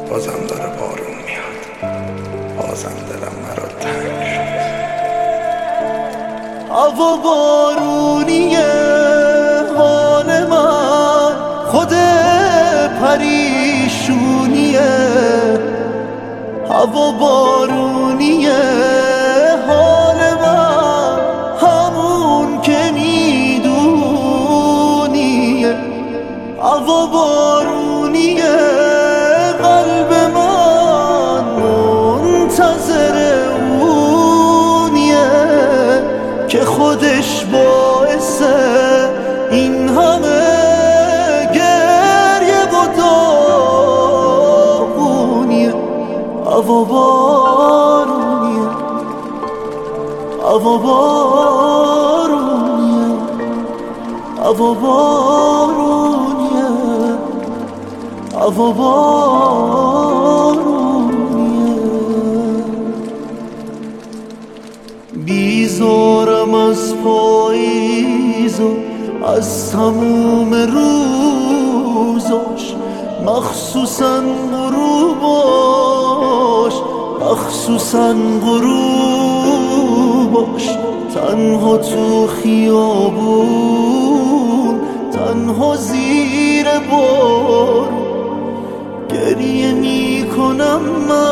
بازم داره بارون میاد، بازم دلم مرا تنگ شد. هوا بارونیه حال من، خود پریشونیه. هوا بارونیه حال من، همون که میدونیه. هوا بارونیه قلب من منتظر اونیه که خودش باعث این همه گریه و داغونیه. هوا بارونیه، هوا بارونیه، هوا بارونیه، هوا بارونیه. بیزارم از پاییز و از تموم روزاش، مخصوصا غروباش، مخصوصا غروباش. تنها تو خیابون، تنها زیر بارون گریه میکنم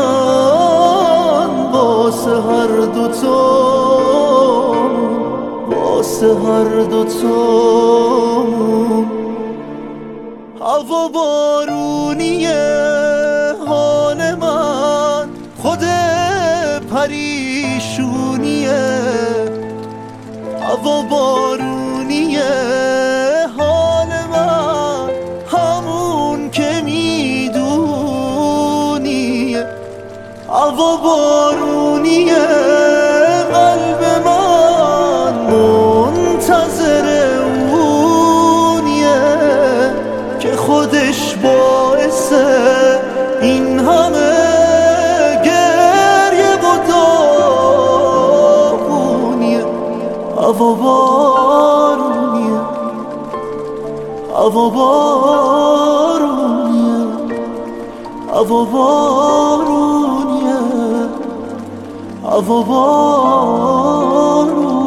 من واسه هر دوتامون، واسه هر دوتامون. هوا بارونیه حال من، خود پریشونیه. هوا بارونیه حال من، همون که میدونیه. هوا بارونیه قلب من منتظر اونیه که خودش باعث این همه گریه و داغونیه. هوا بارونیه، هوا بارونیه، هوا بارونیه، هوا بارونیه.